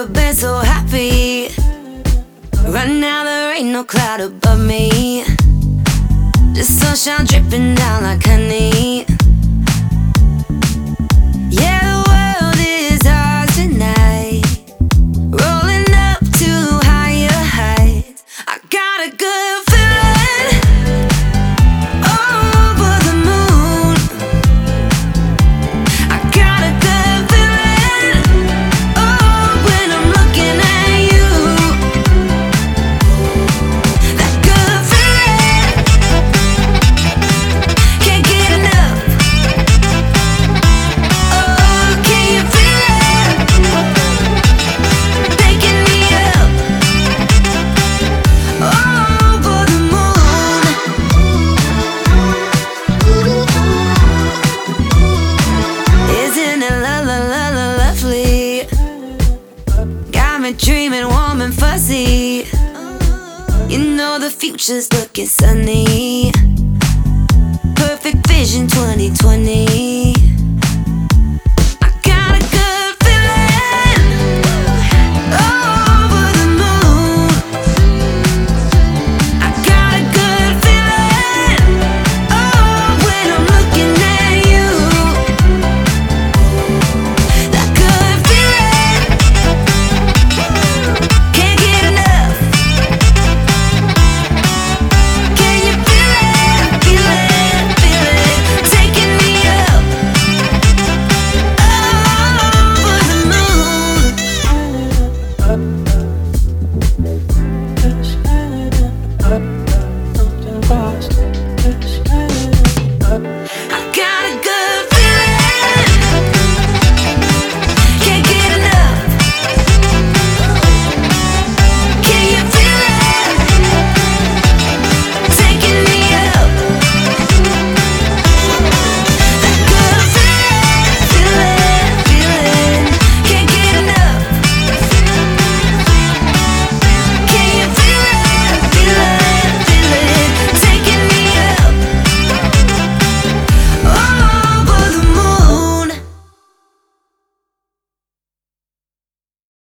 never been so happy. Right now there ain't no cloud above me, just sunshine dripping down like honey. Yeah, the world is ours tonight, rolling up to higher heights. I got a good feeling over the moon. I got a good feeling, oh, when I'm looking at you. That good feeling, can't get enough. Oh, can you feel it? Taking me up over the moon. Isn't it lovely? Got me dreaming warm and fuzzy. You know the future's looking sunny. Perfect vision 2020.